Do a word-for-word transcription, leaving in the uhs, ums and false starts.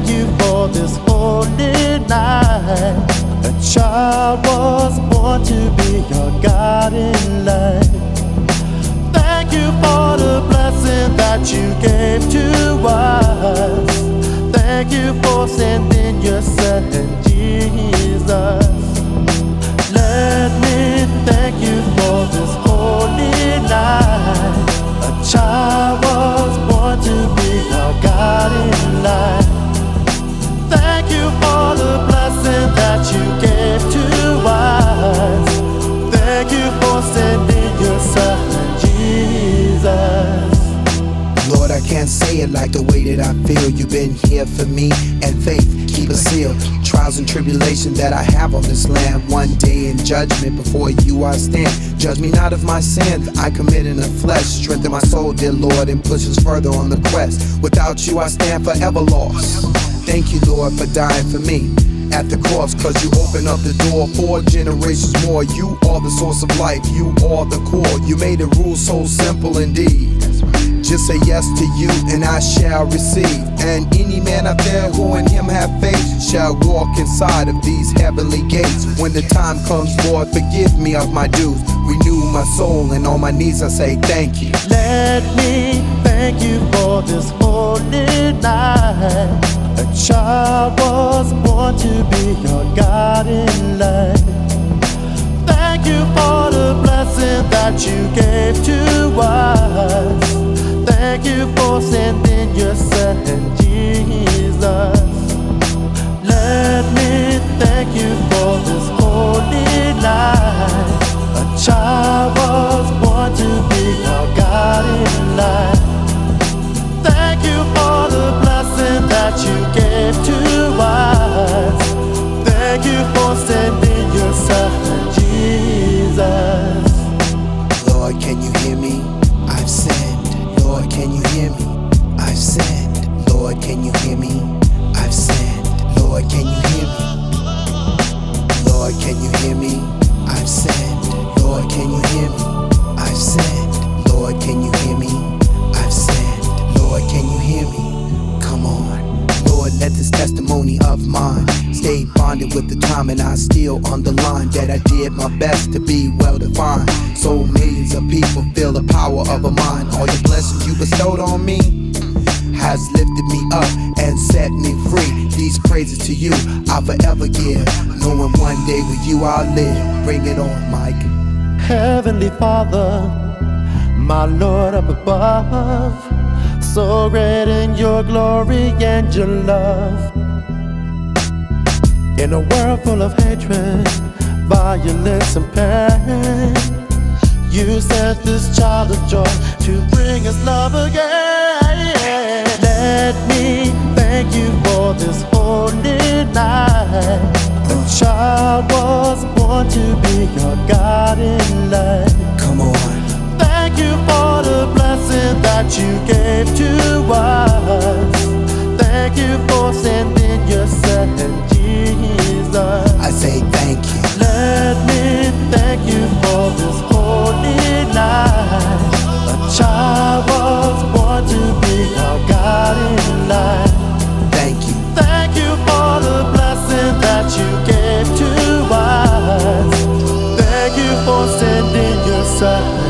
thank you for this holy night. A child was born to be your guiding light. Thank you for the blessing that you gave to us. Thank you for sending your son Jesus. Let me thank you for this holy night. A child was born to be our guiding light. Thank you for the blessing that you gave to us. Thank you for sending your son Jesus. Lord, I can't say it like the way that I feel. You've been here for me, and faith keep it sealed. Trials and tribulation that I have on this land. One day in judgment before you I stand. Judge me not of my sins I commit in the flesh. Strengthen my soul, dear Lord, and push us further on the quest. Without you I stand forever lost. Thank you, Lord, for dying for me at the cross, cause you open up the door for generations more. You are the source of life, you are the core. You made the rules so simple indeed. Just say yes to you and I shall receive. And any man out there who in him have faith shall walk inside of these heavenly gates. When the time comes, Lord, forgive me of my dues. Renew my soul, and on my knees I say thank you. Let me thank you for this holy night. A child was born to be your guiding light. Thank you for the blessing that you gave to us. Thank you for sending your son Jesus. Let me thank you for this holy night. A child was born to be our guiding light. Thank you for the blessing that you gave to us. Thank you for sending your son Jesus. Lord, can you hear me? I've sinned. Lord, can you hear me? I've sinned. Lord, can you hear me? I've sinned. Lord, can you hear me? Lord, can you hear me? I've sinned. Lord, can you hear me? I've sinned. Lord, can you hear me? I've sinned. Lord, can you hear me? Come on. Lord, let this testimony of mine stay bonded with the time, and I still on the line that I did my best to be well defined. So millions of people feel the power of a mind. All your blessings you bestowed on me has lifted me up and set me free. These praises to you I'll forever give, knowing one day with you I'll live. Bring it on, Mike. Heavenly Father, my Lord up above, so great in your glory and your love. In a world full of hatred, violence and pain, you sent this child of joy to bring us love again. Let me thank you for this holy night. A child was born to be your guiding light. Come on. Thank you for the blessing that you gave to us. Thank you for sending your son Jesus. I say thank you. Let me thank you for this holy night. A child was born to be our guiding light. Thank you. Thank you for the blessing that you gave to us. Thank you for sending your son